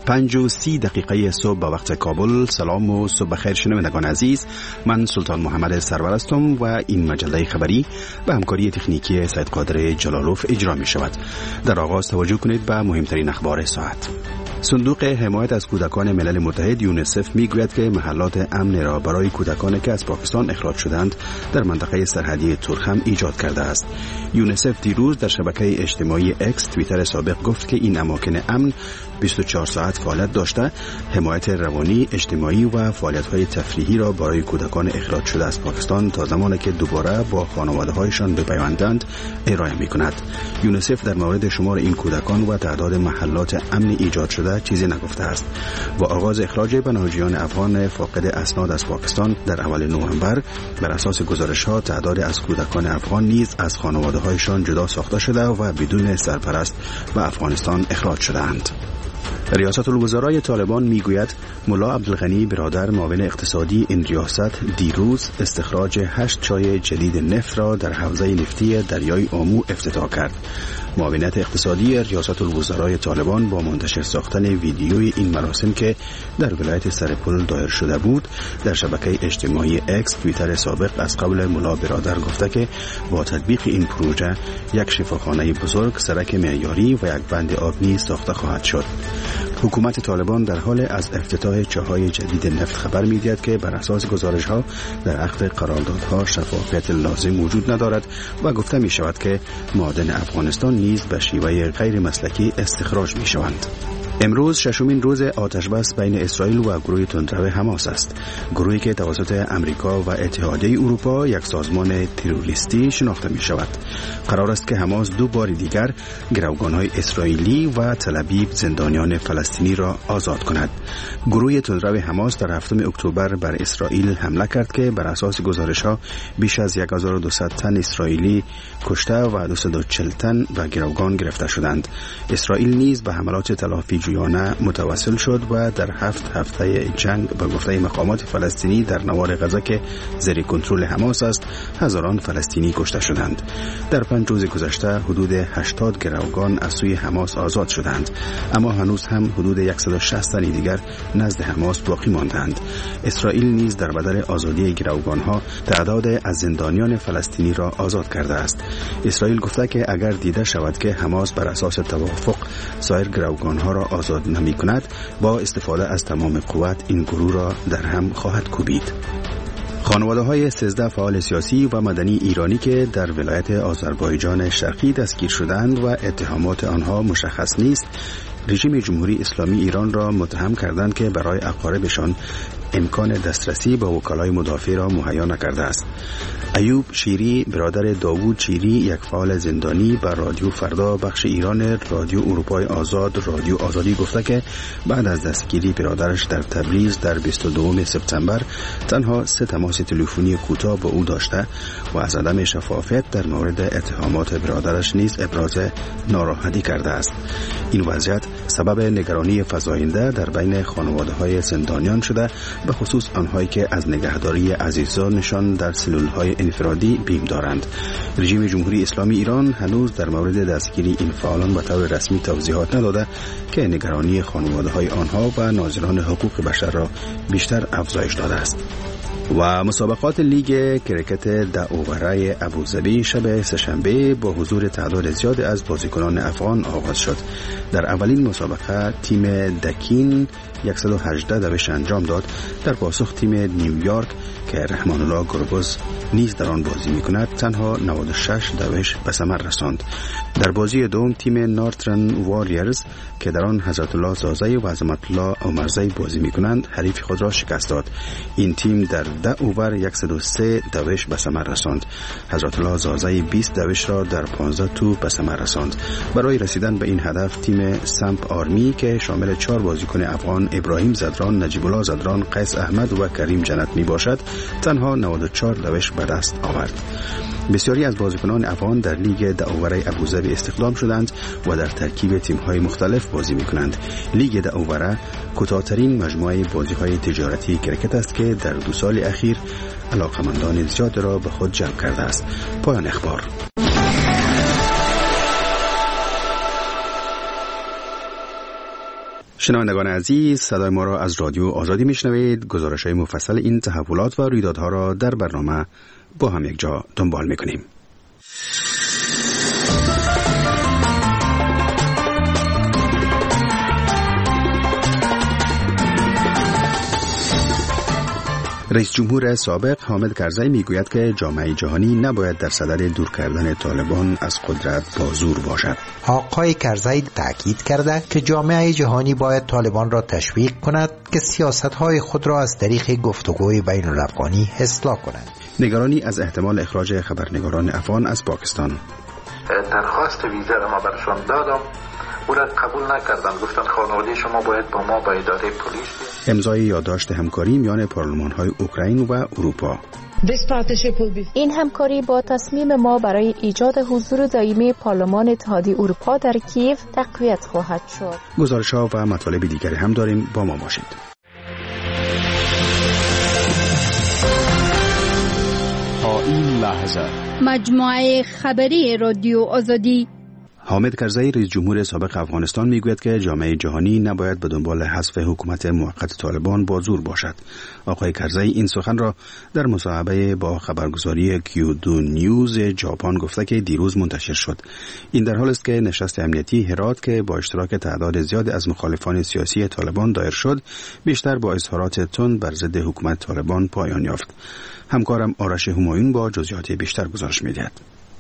5:30 صبح به وقت کابل. سلام و صبح بخیر شنوندگان عزیز. من سلطان محمد سرور هستم و این مجله خبری به همکاری تکنیکی سید قادر جلالوف اجرا می شود. در آغاز توجه کنید به مهمترین اخبار ساعت. صندوق حمایت از کودکان ملل متحد یونیسف میگوید که محلات امن را برای کودکانی که از پاکستان اخراج شدند در منطقه سرحدی تورخم ایجاد کرده است. یونیسف دیروز در شبکه اجتماعی اکس توییتر سابق گفت که این اماکن امن 24 ساعت فعالیت داشته، حمایت روانی، اجتماعی و فعالیت‌های تفریحی را برای کودکان اخراج شده از پاکستان تا زمانی که دوباره با خانواده‌هایشان بپیوندند ارائه می‌کند. یونیسف در مورد شمار این کودکان و تعداد محلات امن ایجاد شده چیزی نگفته است. با آغاز اخراج پناهجویان افغان فاقد اسناد از پاکستان در اول نوامبر، بر اساس گزارش‌ها تعداد از کودکان افغان نیز از خانواده‌هایشان جدا ساخته شده و بدون سرپرست به افغانستان اخراج شده‌اند. ریاست الوزرای طالبان میگوید ملا عبدالغنی برادر معاون اقتصادی این ریاست دیروز استخراج 8 چای جدید نفت را در حوزه نفتی دریای آمو افتتاح کرد. معاونت اقتصادی ریاست الوزرای طالبان با منتشر ساختن ویدیوی این مراسم که در ولایت سرپل دایر شده بود در شبکه اجتماعی اکس توییتر سابق از قبل ملا برادر گفته که با تطبیق این پروژه یک شفاخانه بزرگ، سرک معیاری و یک بند آب نیز ساخته خواهد شد. حکومت طالبان در حال از افتتاح چاهای جدید نفت خبر می‌دهد که بر اساس گزارش‌ها در عقد قراردادها شفافیت لازم وجود ندارد و گفته می‌شود که معادن افغانستان نیز به شیوه غیر مسلکی استخراج می‌شوند. امروز ششمین روز آتشبس بین اسرائیل و گروه تندرو حماس است. گروهی که توسط امریکا و اتحادیه اروپا یک سازمان تروریستی شناخته می شود. قرار است که حماس دو بار دیگر گروگان‌های اسرائیلی و تل ابیب زندانیان فلسطینی را آزاد کند. گروه تندرو حماس در 7 اکتبر بر اسرائیل حمله کرد که بر اساس گزارش‌ها بیش از 1200 تن اسرائیلی کشته و 240 تن و گروگان گرفته شدند. اسرائیل نیز به حملات تلافی متوسل شد و در 7 هفته جنگ به گفته مقامات فلسطینی در نوار غزه که زیر کنترل حماس است هزاران فلسطینی کشته شدند. در 5 روز گذشته حدود 80 گروگان از سوی حماس آزاد شدند، اما هنوز هم حدود 160 تن دیگر نزد حماس باقی ماندند. اسرائیل نیز در بدل آزادی گروگان‌ها تعداد از زندانیان فلسطینی را آزاد کرده است. اسرائیل گفته که اگر دیده شود که حماس بر اساس توافق سایر گروگان‌ها را آزاد نمی کند، با استفاده از تمام قوت این گروه را در هم خواهد کوبید. خانواده‌های 13 فعال سیاسی و مدنی ایرانی که در ولایت آذربایجان شرقی دستگیر شدند و اتهامات آنها مشخص نیست، رژیم جمهوری اسلامی ایران را متهم کردند که برای اقاربشان امکان دسترسی به وکلای مدافع را مهیا نکرده است. ایوب شیری برادر داوود شیری، یک فعال زندانی، به رادیو فردا بخش ایران رادیو اروپای آزاد رادیو آزادی گفته که بعد از دستگیری برادرش در تبریز در 22 سپتامبر تنها 3 تماس تلفنی کوتاه با او داشته و از عدم شفافیت در مورد اتهامات برادرش نیز ابراز ناراحتی کرده است. این وضعیت سبب نگرانی فزاینده در بین خانواده‌های زندانیان شده، به خصوص آنهایی که از نگهداری عزیزانشان در سلول‌های انفرادی بیم دارند. رژیم جمهوری اسلامی ایران هنوز در مورد دستگیری این فعالان به طور رسمی توضیحات نداده که نگرانی خانواده‌های آنها و ناظران حقوق بشر را بیشتر افزایش داده است. و مسابقات لیگ کرکت داوره ابوظبی شب سه‌شنبه با حضور تعداد زیاد از بازیکنان افغان آغاز شد. در اولین مسابقه تیم دکین 118 دوش انجام داد. در پاسخ تیم نیویورک که رحمان الله گربز نیز در آن بازی می‌کند تنها 96 دوش به ثمر رساند. در بازی دوم تیم نورترن واریرز که در آن حضرت الله زازی و عظمت الله عمرزی بازی می‌کنند حریف خود را شکست داد. این تیم در 10 اوور 103 دوش به ثمر رساند. حضرت الله زازی 20 دوش را در 15 توپ به ثمر رساند. برای رسیدن به این هدف تیم سمپ آرمی که شامل 4 بازیکن افغان ابراهیم زدران، نجیب الله زدران، قیس احمد و کریم جنت می باشد تنها 94 دوش به دست آورد. بسیاری از بازیکنان افغان در لیگ داوره ابوظبی استخدام شدند و در ترکیب تیم‌های مختلف بازی می‌کنند. لیگ داوره کوتاه‌ترین مجموعه بازی‌های تجارتی کرکت است که در 2 سال اخیر علاقمندان زیاد را به خود جلب کرده است. پایان اخبار. شنوندگان عزیز، صدای ما را از رادیو آزادی میشنوید. گزارش‌های مفصل این تحولات و رویدادها را در برنامه با هم یک جا دنبال می‌کنیم. رئیس جمهور سابق حامد کرزی میگوید که جامعه جهانی نباید در صدد دور کردن طالبان از قدرت با زور باشد. آقای کرزی تاکید کرده که جامعه جهانی باید طالبان را تشویق کند که سیاست‌های خود را از طریق گفتگوی بین الافغانی اصلاح کنند. نگرانی از احتمال اخراج خبرنگاران افغان از پاکستان. درخواست ویزا را ما برشان دادم، او را قبول نکردن، گفتن خانواده شما باید با ما با اداره پلیس. امضای یادداشت همکاری میان پارلمان‌های اوکراین و اروپا. این همکاری با تصمیم ما برای ایجاد حضور دائمی پارلمان اتحادیه اروپا در کیف تقویت خواهد شد. گزارش‌ها و مطالب دیگری هم داریم، با ما باشید. تا این لحظه مجموعه خبری رادیو آزادی. حامد کرزی رئیس جمهور سابق افغانستان میگوید که جامعه جهانی نباید به دنبال حذف حکومت موقت طالبان با زور باشد. آقای کرزی این سخن را در مصاحبه با خبرگزاری کیودو نیوز ژاپن گفته که دیروز منتشر شد. این در حالی است که نشست امنیتی هرات که با اشتراک تعداد زیادی از مخالفان سیاسی طالبان دایر شد، بیشتر با اظهارات تند بر ضد حکومت طالبان پایان یافت. همکارم آرش همایون با جزئیات بیشتر گزارش می‌دهد.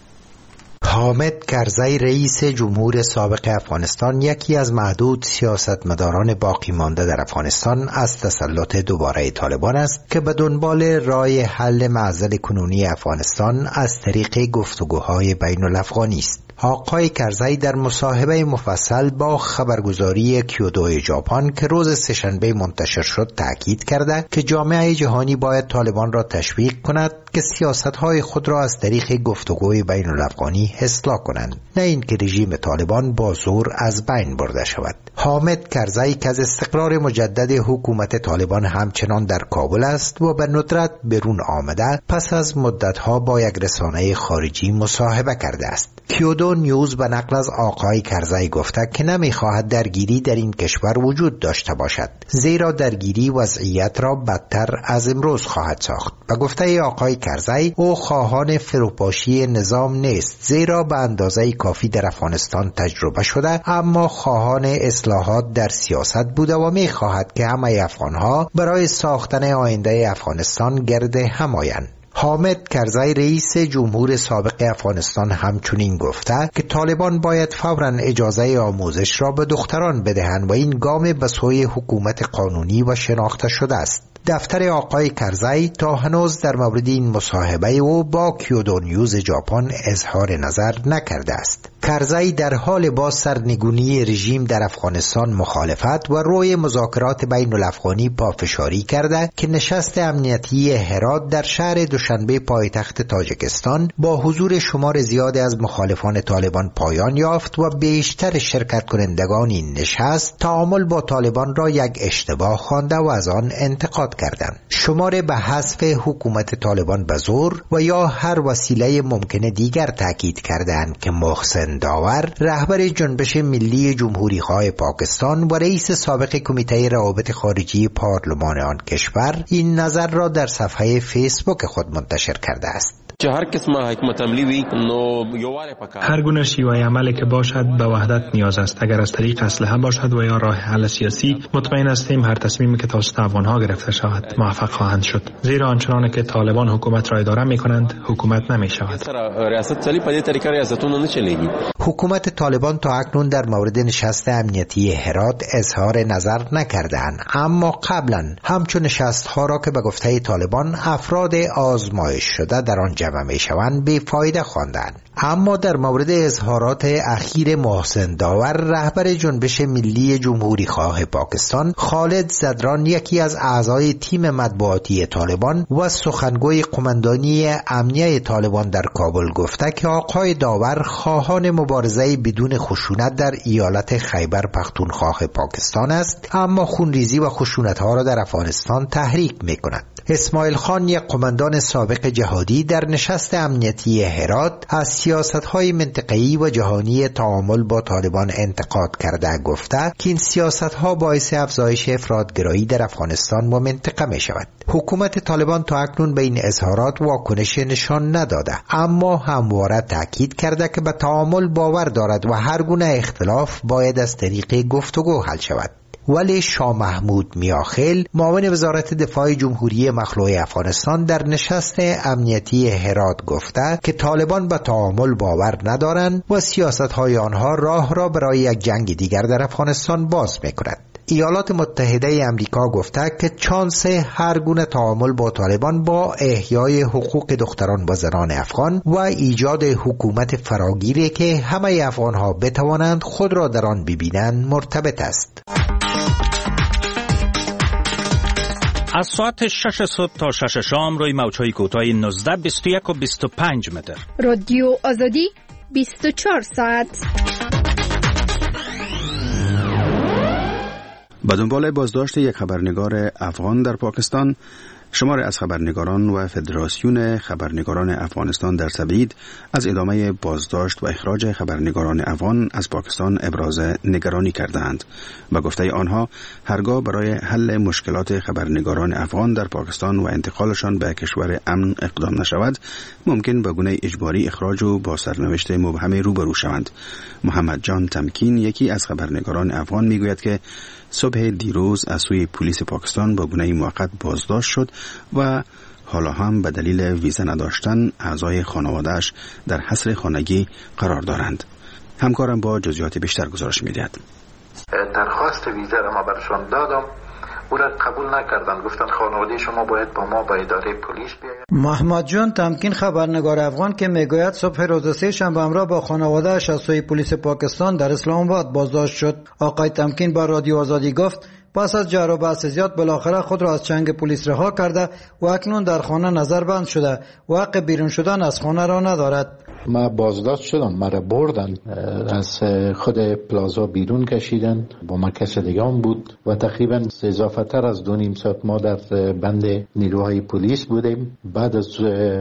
حامد کرزی رئیس جمهور سابق افغانستان یکی از معدود سیاستمداران باقی مانده در افغانستان از تسلط دوباره طالبان است که به دنبال راه حل معضل کنونی افغانستان از طریق گفتگوهای بین الافغانی است. آقای کرزی در مصاحبه مفصل با خبرگزاری کیودو ژاپن که روز سه‌شنبه منتشر شد تاکید کرده که جامعه جهانی باید طالبان را تشویق کند که سیاست‌های خود را از طریق گفتگوی بین الافغانی اصلاح کنند، نه اینکه رژیم طالبان با زور از بین برده شود. حامد کرزی که از استقرار مجدد حکومت طالبان همچنان در کابل است و به ندرت برون آمده، پس از مدت‌ها با یک رسانه خارجی مصاحبه کرده است. کیودو نیوز به نقل از آقای کرزی گفته که نمی‌خواهد درگیری در این کشور وجود داشته باشد، زیرا درگیری وضعیت را بدتر از امروز خواهد ساخت. به گفته آقای کرزی او خواهان فروپاشی نظام نیست، زیرا به اندازه کافی در افغانستان تجربه شده، اما خواهان اصلاحات در سیاست بوده و می‌خواهد که همه افغان‌ها برای ساختن آینده افغانستان گرد هم آیند. حامد کرزی رئیس جمهور سابق افغانستان همچنین گفته که طالبان باید فوراً اجازه آموزش را به دختران بدهند و این گام به سوی حکومت قانونی و شناخته شده است. دفتر آقای کرزی تا هنوز در مورد این مصاحبه او با کیودو نیوز ژاپن اظهار نظر نکرده است. کرزی در حال با سرنگونی رژیم در افغانستان مخالفت و روی مذاکرات بین الافغانی پافشاری کرده که نشست امنیتی هرات در شهر دوشنبه پایتخت تاجیکستان با حضور شمار زیادی از مخالفان طالبان پایان یافت و بیشتر شرکت کنندگان این نشست تعامل با طالبان را یک اشتباه خوانده و از آن انتقاد کردند. شمار به حذف حکومت طالبان به زور و یا هر وسیله ممکن دیگر تاکید کردند که محسن داور رهبر جنبش ملی جمهوری‌خواه پاکستان و رئیس سابق کمیته روابط خارجی پارلمان آن کشور این نظر را در صفحه فیسبوک خود منتشر کرده است. هر گونه شیوه عملی که باشد به وحدت نیاز است. اگر از طریق اسلحه باشد و یا راه حل سیاسی، مطمئن هستیم هر تصمیمی که توسط افغان‌ها گرفته شود موفق خواهند شد، زیرا آنچنان که طالبان حکومت را اداره می‌کنند حکومت نمی‌شود. حکومت طالبان تا اکنون در مورد نشست امنیتی هرات اظهار نظر نکردند، اما قبلا همچون نشست‌ها را که به گفته طالبان افراد آزمایش شده در آن جمع می‌شوند بی‌فایده خواندند. اما در مورد اظهارات اخیر محسن داور رهبر جنبش ملی جمهوری‌خواه پاکستان، خالد زدران یکی از اعضای تیم مطبوعاتی طالبان و سخنگوی قماندانی امنیه طالبان در کابل گفته که آقای داور خواهان مبارزه بدون خشونت در ایالت خیبر پختونخوا پاکستان است، اما خونریزی و خشونت‌ها را در افغانستان تحریک می‌کند. اسماعیل خان، یک قماندان سابق جهادی، در نشست امنیتی هرات از سیاست‌های منطقه‌ای و جهانی تعامل با طالبان انتقاد کرده گفته که این سیاست‌ها باعث افزایش افراط‌گرایی در افغانستان و منطقه می‌شود. حکومت طالبان تا اکنون به این اظهارات واکنش نشان نداده، اما همواره تاکید کرده که به تعامل باور دارد و هر گونه اختلاف باید از طریق گفتگو حل شود. ولی شاه محمود میاخیل، معاون وزارت دفاع جمهوری مخلوع افغانستان، در نشست امنیتی هرات گفته که طالبان به تعامل باور ندارند و سیاست‌های آنها راه را برای یک جنگ دیگر در افغانستان باز می‌کند. ایالات متحده امریکا گفته که چانس هر گونه تعامل با طالبان با احیای حقوق دختران و زنان افغان و ایجاد حکومت فراگیری که همه افغان‌ها بتوانند خود را در آن ببینند مرتبط است. از ساعت 6 صبح تا 6 شام روی موج‌های کوتاه 19، 21 و 25 متر. رادیو آزادی 24 ساعت. به دنبال بازداشت یک خبرنگار افغان در پاکستان، شماری از خبرنگاران و فدراسیون خبرنگاران افغانستان در تبعید از ادامه بازداشت و اخراج خبرنگاران افغان از پاکستان ابراز نگرانی کردند. به گفته آنها، هرگاه برای حل مشکلات خبرنگاران افغان در پاکستان و انتقالشان به کشور امن اقدام نشود، ممکن به گونه اجباری اخراج و با سرنوشت مبهم روبرو شوند. محمد جان تمکین، یکی از خبرنگاران افغان، میگوید که صبح دیروز از سوی پلیس پاکستان با گونه موقت بازداشت شد و حالا هم به دلیل ویزا نداشتن اعضای خانواده‌اش در حصر خانگی قرار دارند. همکارم با جزئیات بیشتر گزارش می‌دهد. درخواست ویزا را ما برشان دادم، او را قبول نکردن، گفتن خانواده شما باید با ما به اداره پلیس بیاید. محمد جان تمکین، خبرنگار افغان که میگوید صبح روز سه‌شنبه همراه با خانواده‌اش از سوی پلیس پاکستان در اسلام آباد بازداشت شد. آقای تمکین با رادیو آزادی گفت پس از جر و بحث زیاد بالاخره خود را از چنگ پلیس رها کرده و اکنون در خانه نظربند شده و حق بیرون شدن از خانه را ندارد. ما بازداشت شدم، مرا بردن از خود پلازا بیرون کشیدن، با ما کس دیگه هم بود و تقریبا اضافه تر از 2.5 ساعت ما در بند نیروهای پلیس بودیم. بعد از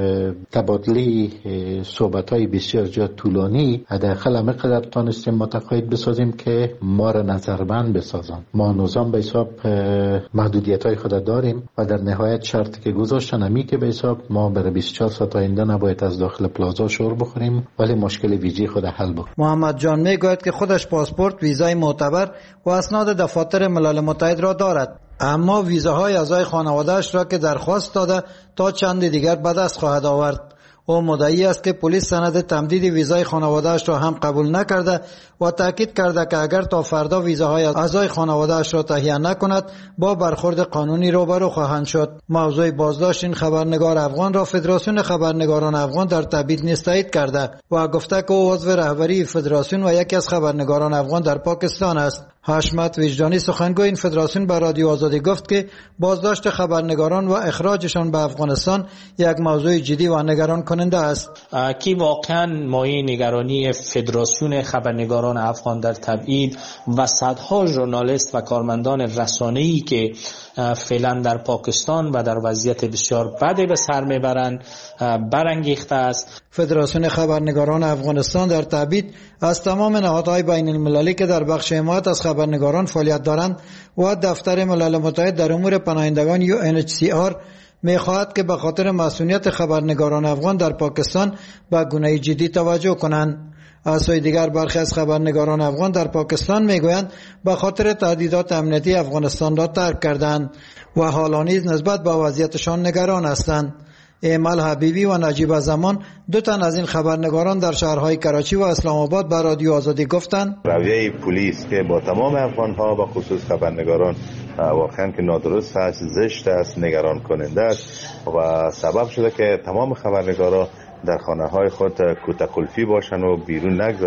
تبادله صحبت‌های بسیار زیاد طولانی، حداقل همینقدر تانستیم متقاعد بسازیم که ما را نظربند بسازن. ما نظام به حساب محدودیت‌های خود داریم و در نهایت شرطی که گذاشتن همی که به حساب ما برای 24 ساعت آینده نباید از داخل پلازا شور بخوریم، ولی مشکل ویزی خود حل بکنیم. محمد جان میگوید که خودش پاسپورت، ویزای معتبر و اسناد دفاتر ملل متحد را دارد، اما ویزاهای اعضای خانواده‌اش را که درخواست داده تا چند دیگر به دست خواهد آورد. او مدعی است که پلیس سند تمدید ویزای خانواده‌اش را هم قبول نکرده و تاکید کرده که اگر تا فردا ویزاهای اعضای خانواده‌اش را تهیه نکند با برخورد قانونی روبرو خواهند شد. موضوع بازداشت این خبرنگار افغان را فدراسیون خبرنگاران افغان در تبعید نیز تایید کرده و گفته که او عضو رهبری فدراسیون و یکی از خبرنگاران افغان در پاکستان است. حشمت وجدانی، سخنگوی این فدراسیون، به رادیو آزادی گفت که بازداشت خبرنگاران و اخراجشان به افغانستان یک موضوع جدی و نگران کننده است. کی واقعا مایه نگرانی فدراسیون خبرنگاران افغان در تبعید و صدها ژورنالیست و کارمندان رسانه‌ای که فعلا در پاکستان و در وضعیت بسیار بدی به سر میبرند برانگیخته است. فدراسیون خبرنگاران افغانستان در تبعید از تمام نهادهای بین المللی که در بخش حمایت از خبرنگاران فعالیت دارند و دفتر ملل متحد در امور پناهندگان UNHCR می‌خواهد که به خاطر مسئولیت خبرنگاران افغان در پاکستان به گونه جدی توجه کنند. از سوی دیگر برخی از خبرنگاران افغان در پاکستان میگویند به خاطر تهدیدات امنیتی افغانستان را ترک کردند و حالا نیز نسبت به وضعیتشان نگران هستند. ایمل حبیبی و نجیب زمان، دو تن از این خبرنگاران در شهرهای کراچی و اسلام آباد به رادیو آزادی گفتند رویه پلیس که با تمام افغان‌ها و خصوص خبرنگاران واقعا که نادرست است، زشت است، نگران کننده است و سبب شده که تمام خبرنگاران در خانه‌های خود کوته قلفی باشن و بیرون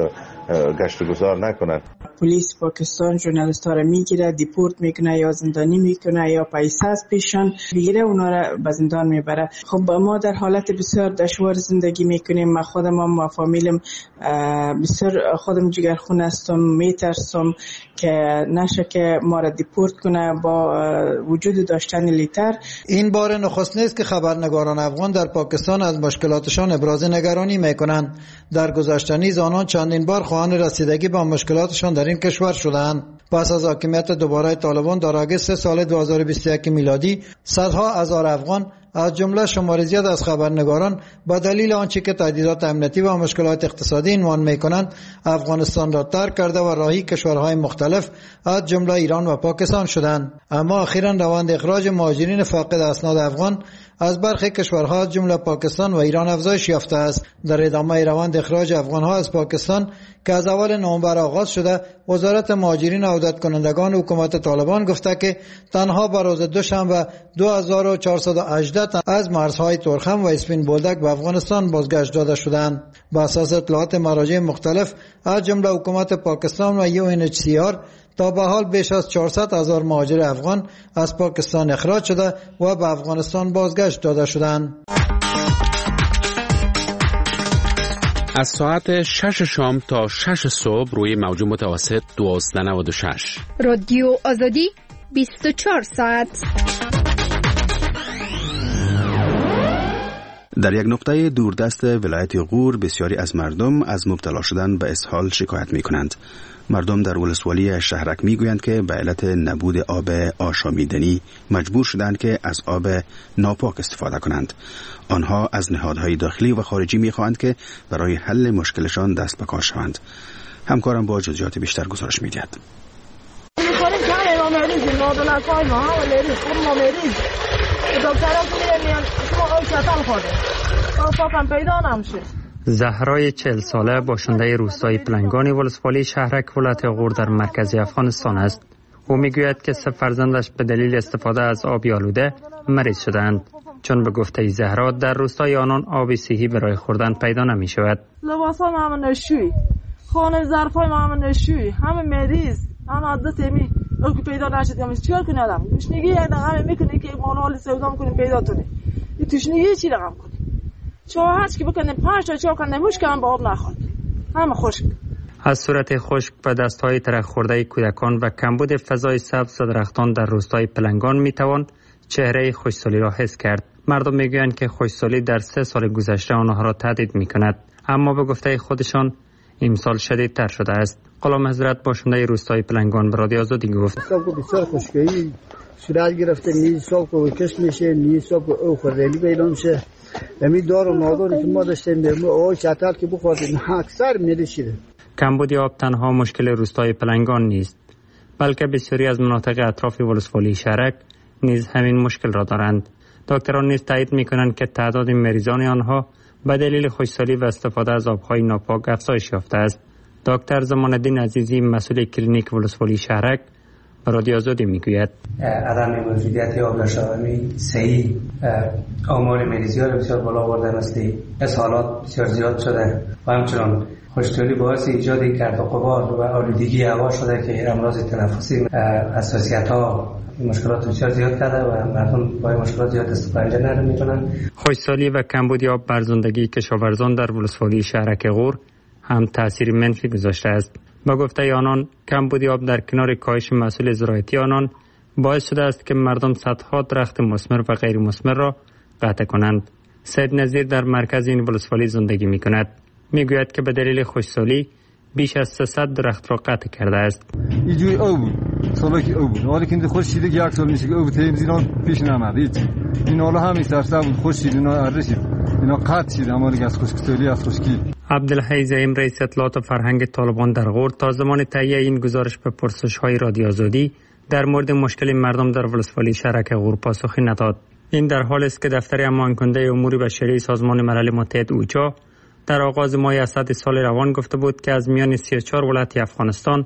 گشت و گذار نکنند. پلیس پاکستان ژورنالیست ها را میگیره، دیپورت میکنه یا زندانی میکنه یا پیسه از پیشان بگیره، اونا را به زندان میبره. خب ما در حالت بسیار دشوار زندگی میکنیم. ما خودم و فامیلم بسیار خودم جگرخون هستم، میترسم که نشه که ما را دیپورت کنه با وجود داشتن لیتر. این بار نخست نیست که خبرنگاران افغان در پاکستان از مشکلاتشان ابراز نگرانی میکنند. در گذشته نیز آنان چندین بار خواهان رسیدگی با مشکلاتشان در این کشور شدند. پس از حاکمیت دوباره طالبان در آگوست سال 2021 میلادی صدها هزار افغان از جمله شمار زیاد از خبرنگاران به دلیل آنچه که تهدیدات امنیتی و مشکلات اقتصادی عنوان میکنند افغانستان را ترک کرده و راهی کشورهای مختلف از جمله ایران و پاکستان شدند. اما اخیراً روند اخراج مهاجرین فاقد اسناد افغان از برخی کشورها از جمله پاکستان و ایران افزایش یافته است. در ادامه روند اخراج افغانها از پاکستان که از اول نوامبر آغاز شده، وزارت مهاجرین و عودت کنندگان حکومت طالبان گفته که تنها به روز دوشنبه 2418 تن از مرزهای تورخم و اسپین بولدک به افغانستان بازگشت داده شدند. به اساس اطلاعات مراجع مختلف از جمله حکومت پاکستان و UNHCR تا به حال بیش از 400,000 مهاجر افغان از پاکستان اخراج شده و به افغانستان بازگشت داده شدند. از ساعت 6 شام تا 6 صبح روی موج متوسط 1296 رادیو آزادی 24 ساعت. در یک نقطه دوردست ولایت غور بسیاری از مردم از مبتلا شدن به اسهال شکایت می کنند. مردم در ولسوالی شهرک می گویند که به علت نبود آب آشامیدنی مجبور شدند که از آب ناپاک استفاده کنند. آنها از نهادهای داخلی و خارجی می خواهند که برای حل مشکلشان دست به کار شوند. همکارم با جزئیات بیشتر گزارش می دهد. زهرای 40 ساله باشنده روستای پلنگانی ولسوالی شهرک ولایت غور در مرکز افغانستان است. او میگوید که 3 فرزندش به دلیل استفاده از آب آلوده مریض شدند، چون به گفته زهرا در روستای آنان آب صحی برای خوردن پیدا نمی شود. لباسای ما هم نشوی، خانه ظرفای ما هم نشوی، همه مریض، همه عادت می او که پیدا نشد یا چیکار کنه آدم؟ گشنگی یک دقیقه میکنه که مانوال سودا میکنیم پیدا کنه. این تشنگی چی رقم کنه؟ چاهش که بکنه 5 تا چاه کنه مشکل هم با آب نخورد. همه خشک. از صورت خشک به دستهای ترک خورده کودکان و کمبود فضای سبز و درختان در روستای پلنگان میتوان چهره خشکسالی را حس کرد. مردم میگویند که خشکسالی در 3 سال گذشته آنها را تهدید میکند، اما به گفته خودشان امسال شدیدتر شده است. غلام حضرت باشنده روستای پلنگان به رادیو آزادی گفت: صاحب بسیار خشکی صورت گرفته، نیز صاحب کش میشه، نیز صاحب او خردلی پیدا میشه. همین دار و مادری که ما داشتیم او چطور که بخوریم اکثر میلیشیده. کمبود آب تنها مشکل روستای پلنگان نیست، بلکه بسیاری از مناطق اطراف ولسوالی شهرک نیز همین مشکل را دارند. دکتران نیز تایید میکنند که تعداد مریضان آنها به دلیل خشکسالی و استفاده از آبهای ناپاک افزایش یافته است. دکتر زمان الدین عزیزی مسئول کلینیک ولسوالی شهرک به رادیو آزادی میگوید: عدم موجودیت آب نشامی صحیح آمار مریضی‌ها را بسیار بالا برده، مثل اسهالات بسیار زیاد شده و همچنان خشکسالی باعث ایجاد گرد و غبار و آلودگی هوا شده که امراض تنفسی، حساسیت‌ها، مشکلات بسیار زیاد کرده و مردم با مشکلات زیاد استفاده نمی‌کنند. خشکسالی و کمبود آب بر زندگی کشاورزان در ولسوالی شهرک غور هم تأثیر منفی گذاشته است. با گفته آنان کمبود آب در کنار کاهش محصول زراعتی آنان باعث شده است که مردم صدها درخت مثمر و غیر مثمر را قطع کنند. سید نظیر در مرکز این ولسوالی زندگی می کند. می گوید که به دلیل خشکسالی بیش از 300 درخت را قطع کرده است. اینجوری او بود، سالی که او بود، حالا که خورشید یک سال میشه که او تلویزیون پیش نمیاد. این حالا همین سرسبز بود، خورشید اینا رسید، اینا قطع شد، اما دیگه از خشکسالی از خشکی. عبدالحی زعیم رئیس اطلاعات و فرهنگ طالبان در غور تا زمان تهیه این گزارش به پرسش‌های رادیو آزادی در مورد مشکل مردم در ولسوالی شهرک غور پاسخی نداد. این در حالی است که دفتر امان‌کننده امور بشری سازمان ملل متحد اوچا در آغاز ماه اسد سال روان گفته بود که از میان 34 ولایت افغانستان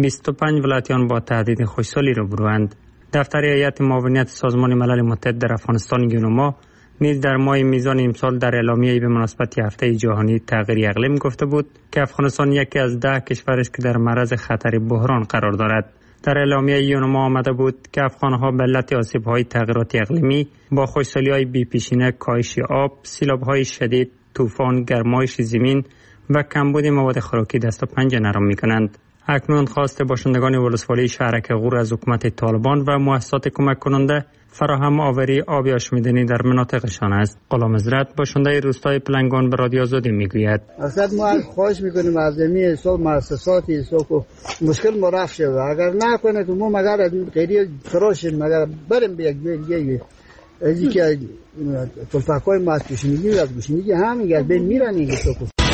25 ولایتیان با تهدید خشکسالی روبروند. دفتر هیئت معاونیت سازمان ملل متحد در افغانستان یونما نیز در ماه میزان امسال در اعلامیه به مناسبت هفته جهانی تغییر اقلیم گفته بود که افغانستان یکی از 10 کشور است که در معرض خطر بحران قرار دارد. در اعلامیه یونما آمده بود که افغانها به علت آسیب‌های تغییرات اقلیمی با خشکسالی‌های بی‌پیشینه، کاهش آب، سیلاب‌های شدید، طوفان، گرمایش زمین و کمبود مواد خوراکی دست و پنجه نرم می‌کنند. اکنون خواست باشندگان ولسوالی شهرک غور از حکومت طالبان و مؤسسات کمک کننده فراهم آوری آب آشامیدنی در مناطقشان است. غلام حضرت باشنده روستای پلنگان به رادیو آزادی میگوید: اصلا ما خواهش میکنیم از این حساب مؤسسات حساب مشکل ما رفع شود. اگر نکنه که ما مگر غیر خراشیم مگر بریم به یک دیگه از اینکه تلفاقای ما از گوشنگی هم یک بین میرن این حساب.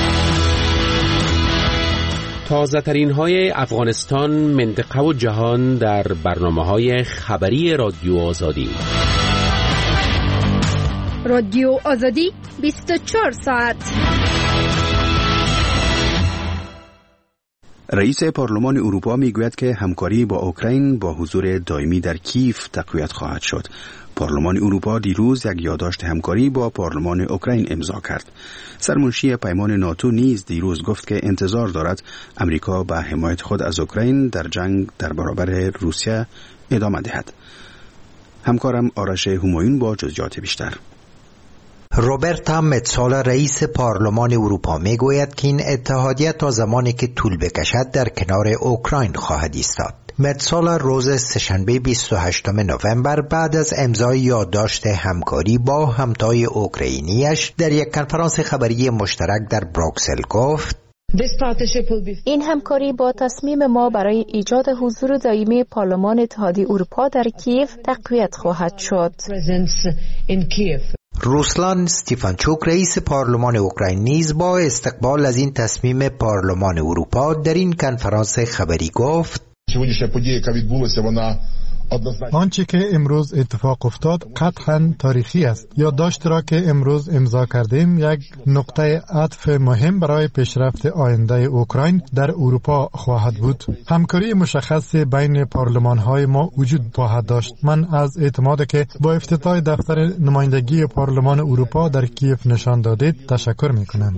تازه ترین های افغانستان، منطقه و جهان در برنامه‌های خبری رادیو آزادی. رادیو آزادی 24 ساعت. رئیس پارلمان اروپا میگوید که همکاری با اوکراین با حضور دائمی در کیف تقویت خواهد شد. پارلمان اروپا دیروز یک یادداشت همکاری با پارلمان اوکراین امضا کرد. سرمنشی پیمان ناتو نیز دیروز گفت که انتظار دارد امریکا به حمایت خود از اوکراین در جنگ در برابر روسیه ادامه دهد. همکارم آرش همایون با جزئیات بیشتر. روبرتا متسولا رئیس پارلمان اروپا میگوید که این اتحادیه تا زمانی که طول بکشد در کنار اوکراین خواهد ایستاد. متسولا روز سه‌شنبه 28 نوامبر بعد از امضای یادداشت همکاری با همتای اوکراینیش در یک کنفرانس خبری مشترک در بروکسل گفت: این همکاری با تصمیم ما برای ایجاد حضور دائمی پارلمان اتحادیه اروپا در کیف تقویت خواهد شد. روسلان استیفانچوک رئیس پارلمان اوکراین نیز با استقبال از این تصمیم پارلمان اروپا در این کنفرانس خبری گفت: آنچه که امروز اتفاق افتاد قطعاً تاریخی است. یادداشت را که امروز امضا کردیم یک نقطه عطف مهم برای پیشرفت آینده اوکراین در اروپا خواهد بود. همکاری مشخص بین پارلمان‌های ما وجود خواهد داشت. من از اعتماد که با افتتاح دفتر نمایندگی پارلمان اروپا در کیف نشان دادید تشکر می‌کنم.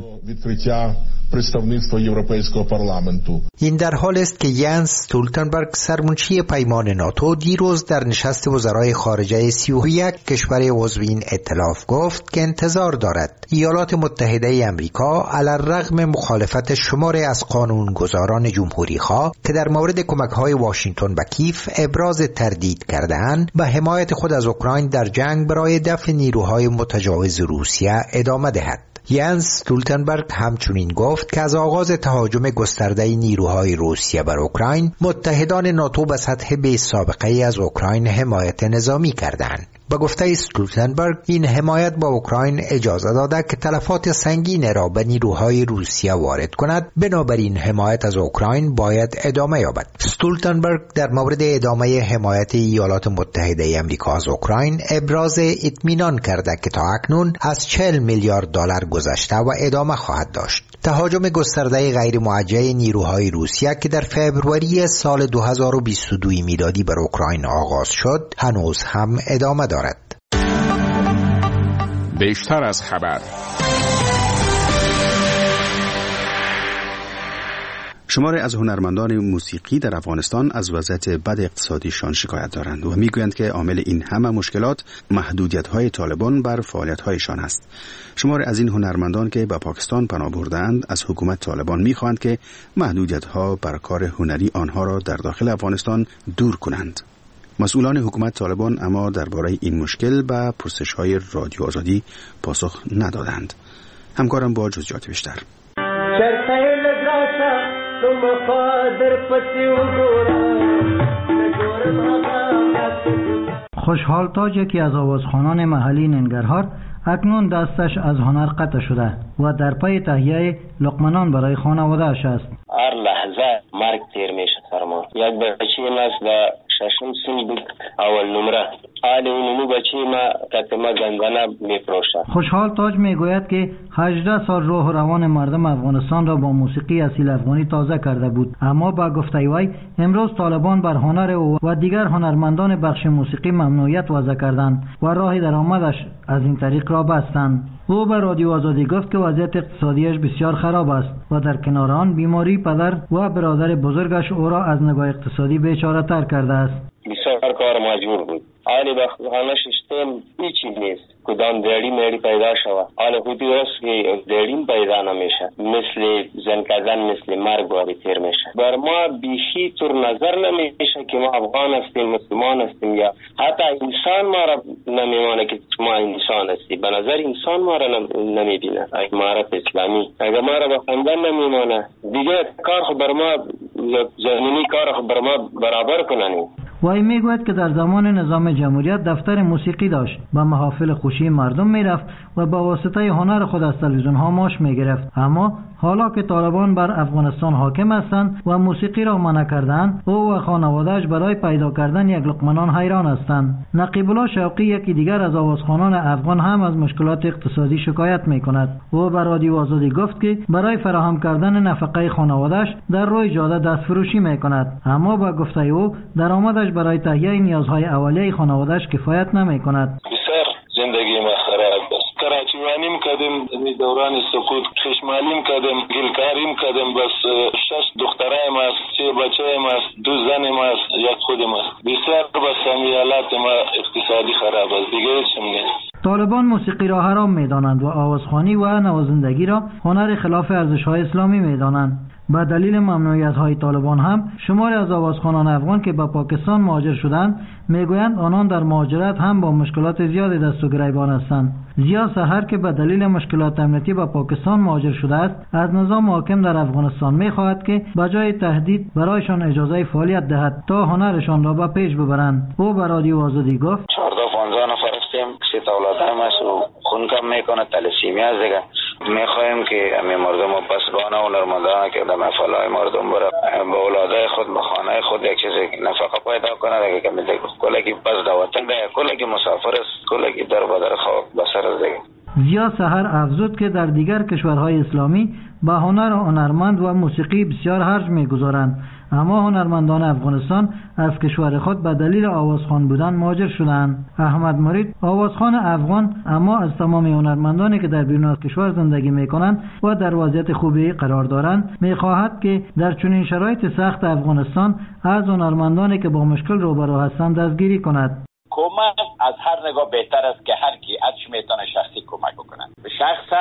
این در حال است که ینس استولتنبرگ سرمنشی پیمان ناتو دیروز در نشست وزرای خارجه 31 کشور عضو این ائتلاف گفت که انتظار دارد ایالات متحده آمریکا علی‌الرغم مخالفت شماری از قانونگذاران جمهوری‌خواه که در مورد کمک‌های واشنگتن به کیف ابراز تردید کرده‌اند به حمایت خود از اوکراین در جنگ برای دفع نیروهای متجاوز روسیه ادامه دهد. ینس استولتنبرگ همچنین گفت که از آغاز تهاجم گسترده نیروهای روسیه بر اوکراین متحدان ناتو به سطح بی سابقه از اوکراین حمایت نظامی کردند. به گفته استولتنبرگ این حمایت با اوکراین اجازه داده که تلفات سنگین را به نیروهای روسیه وارد کند، بنابراین حمایت از اوکراین باید ادامه یابد. استولتنبرگ در مورد ادامه حمایت ایالات متحده آمریکا از اوکراین ابراز اطمینان کرده که تا اکنون از 40 میلیارد دلار گذشته و ادامه خواهد داشت. تهاجم گسترده غیر موجه نیروهای روسیه که در فوریه سال 2022 میلادی بر اوکراین آغاز شد هنوز هم ادامه دارد. بیشتر از خبر. شماری از هنرمندان موسیقی در افغانستان از وضعیت بد اقتصادیشان شکایت دارند و میگویند که عامل این همه مشکلات محدودیت‌های طالبان بر فعالیت‌هایشان است. شماری از این هنرمندان که به پاکستان پناه برده‌اند از حکومت طالبان می‌خواهند که محدودیت‌ها بر کار هنری آنها را در داخل افغانستان دور کنند. مسئولان حکومت طالبان اما درباره این مشکل به پرسش‌های رادیو آزادی پاسخ ندادند. همکارم با جزئیات بیشتر. خوشحال تاج یکی از آوازخوانان محلی ننگرهار اکنون دستش از هنر قطع شده و در پی تهیه لقمنان برای خانواده‌اش است. هر لحظه مرگ تیر میشه فرما. یک بچه است و ششم سن اول نمره حال اونو بچه ما کتما گنگانه میفروشه. خوشحال تاج میگوید که 18 سال روح و روان مردم افغانستان را با موسیقی اصیل افغانی تازه کرده بود، اما با گفته وی امروز طالبان بر هنر او و دیگر هنرمندان بخش موسیقی ممنوعیت وضع کردند و راه درآمدش از این طریق را بستند. او به رادیو آزادی گفت که وضعیت اقتصادیش بسیار خراب است و در کنار آن بیماری پدر و برادر بزرگش او را از نگاه اقتصادی بیچاره تر کرده است. بسیار کار مجبور بود. حالی به خانه ششتم هیچی نیست. کدام دیری میری پیدا شود. حالا خودی است که دیریم پیدا نمیشه. مثل زن کردن مثل مرگ باری تیر میشه. بر ما بیشی طور نظر نمیشه که ما افغان هستیم، مسلمان هستیم، یا حتی انسان ما را نمیمانه که ما انسان هستیم. به نظر انسان ما را نمیبینه. امارت اسلامی اگر ما را بخوندن نمیمانه دیگه کار خود بر ما زمینی کار خود بر ما برابر کننیم. وی میگوید که در زمان نظام جمهوریت دفتر موسیقی داشت، به محافل خوشی مردم میرفت و با واسطه هنر خود از تلویزیون ها معاش میگرفت. اما حالا که طالبان بر افغانستان حاکم هستند و موسیقی را منع کردند، او و خانواده‌اش برای پیدا کردن یک لقمه نان حیران هستند. نقیب الله شوقی یکی دیگر از آوازخوانان افغان هم از مشکلات اقتصادی شکایت میکند. او به رادیو آزادی گفت که برای فراهم کردن نفقه خانواده‌اش در روی جاده دستفروشی میکند، اما با گفته او درآمدش برای تهیه نیازهای اولیه خانواده‌اش کفایت نمیکند. زندگی ما خراب است. کراچیوانیم کردیم دوران سقوط، خشمالیم کردیم، گلکاریم کردیم، بس 6 دخترایم است، 3 بچه‌ایم است، 2 زنیم است، یک خودم است. بسیار بس حالات ما اقتصادی خراب است، دیگه هیچ نیست. طالبان موسیقی را حرام می‌دانند و آوازخوانی و نوازندگی را هنر خلاف ارزش‌های اسلامی می‌دانند. به دلیل ممنوعیت‌های طالبان هم شماری از آوازخوانان افغان که به پاکستان مهاجر شدند میگویند آنان در مهاجرت هم با مشکلات زیادی دست و گریبان هستند. ضیا سحر که به دلیل مشکلات امنیتی به پاکستان مهاجر شده است، از نظام حاکم در افغانستان می‌خواهد که بجای تهدید برایشان اجازه فعالیت دهد تا هنرشان را به پیش ببرند. او به رادیو آزادی گفت 14-15 نفر هستیم، 3 تا اولادم است و خون کم میکنه، تلسیمیا است دیگه. میخواهیم که همه مردم و پسبانه و نرمندانه که در مفعلهای مردم برای به اولادای خود به خانه خود یک چیز نفقه پیدا کنه دیگه، که میده کلکی پس دواتن دیگه، کلکی مسافر است، کلکی در بدر خواب بسر است دیگه. ضیا سحر افزود که در دیگر کشورهای اسلامی به هنر و هنرمند و موسیقی بسیار خرج میگذارند، اما هنرمندان افغانستان از کشور خود به دلیل آوازخوان بودن مهاجر شدند. احمد مرید آوازخوان افغان اما از تمام هنرمندانی که در بیرون از کشور زندگی میکنند و در وضعیت خوبی قرار دارند میخواهد که در چنین شرایط سخت افغانستان از هنرمندانی که با مشکل روبرو هستند دستگیری کند. کمک از هر نگاه بهتر است که هر کی ازش میتونه شخصی کمک بکنه. شخصا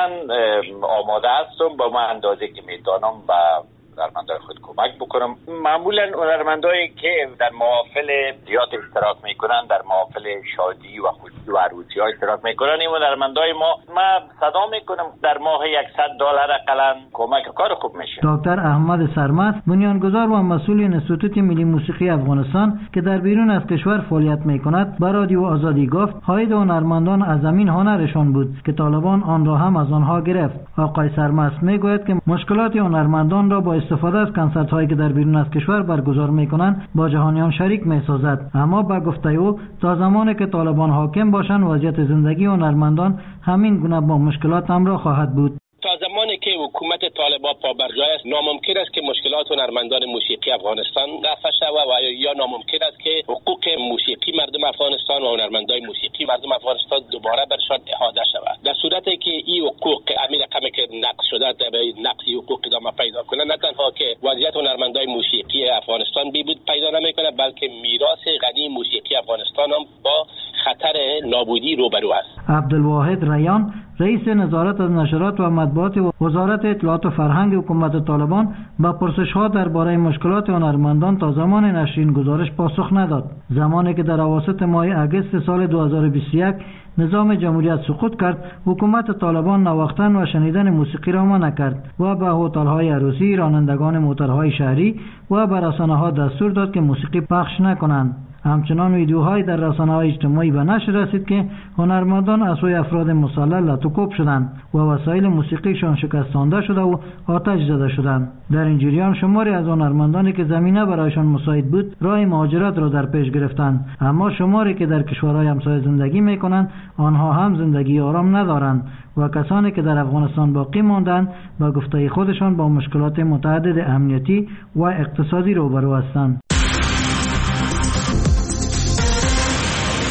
آماده هستم با من اندازه که میتونم با هنرمندای خود کمک بکنم. معمولا هنرمندایی که در محافل زیاد اشتراک میکنن، در محافل شادی و خوشی و عروسی ها اشتراک میکنن، این هنرمندای ما صدا میکنم در ماه $100 اقلا کمک کار خوب میشه. دکتر احمد سرمست بنیانگذار و مسئول انستیتوت ملی موسیقی افغانستان که در بیرون از کشور فعالیت میکند به رادیو آزادی گفت حاید هنرمندان از زمین هنرشان بود که طالبان آن را هم از آنها گرفت. آقای سرمست میگوید که مشکلات هنرمندان را با استفاده از کنسرت هایی که در بیرون از کشور برگزار میکنند با جهانیان شریک میسازد، اما با گفته او تا زمانی که طالبان حاکم باشند وضعیت زندگی هنرمندان همین گونه با مشکلات همراه خواهد بود. تا زمانی که حکومت طالبان پابرجای است ناممکن است که مشکلات هنرمندان موسیقی افغانستان رفع شود و یا ناممکن است که حقوق موسیقی مردم افغانستان و هنرمندان موسیقی مردم افغانستان دوباره برشان احاطه شود. در صورتی که این حقوق امیر رقمی که نقض شده در نقض حقوق ادامه پیدا کنه، نه تنها که وضعیت هنرمندان موسیقی افغانستان بهبود پیدا نمیکنه، بلکه میراث غنی موسیقی افغانستان هم با خطر نابودی روبرو است. عبدالواحد ریان رئیس نظارت از نشرات و مطبوعات وزارت اطلاعات و فرهنگ حکومت طالبان با پرسش‌ها درباره مشکلات هنرمندان تا زمان نشر این گزارش پاسخ نداد. زمانی که در اواسط ماه اگست سال 2021 نظام جمهوریت سقوط کرد، حکومت طالبان نواختن و شنیدن موسیقی را منع کرد و به هتل‌های عروسی، رانندگان موتورهای شهری و به رسانه‌ها دستور داد که موسیقی پخش نکنند. همچنان ویدیوهای در رسانه‌های اجتماعی به نشر رسید که هنرمندان از سوی افراد مسلح لطوکوب شدند و وسایل موسیقیشان شکستانده شده و آتش زده شدند. در این جریان شماری از هنرمندانی که زمینه برایشان مساعد بود راه مهاجرت را در پیش گرفتند، اما شماری که در کشورهای همسایه زندگی می‌کنند آنها هم زندگی آرام ندارند و کسانی که در افغانستان باقی ماندند با گفته خودشان با مشکلات متعدد امنیتی و اقتصادی روبرو هستند.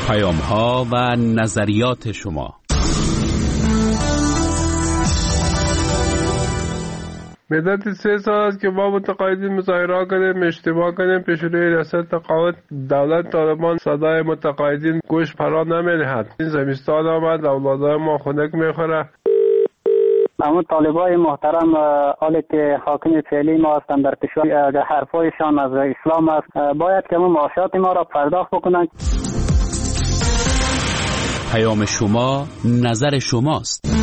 پیام‌ها و نظریات شما. مدت 3 سال است که ما متقاعدین مظاهره کردیم، اشتباه کردیم، پیش روی ریاست تقاعد دولت طالبان صدای متقاعدین گوش فرا نمی‌دهد. این زمستان آمد، اولادای ما خنک میخوره. اما طالبای محترم حالی که حاکم فعلی ما هستند در کشور، اگر حرفایشان از اسلام است، باید که معاشات ما را پرداخت بکنند. پیام شما نظر شماست.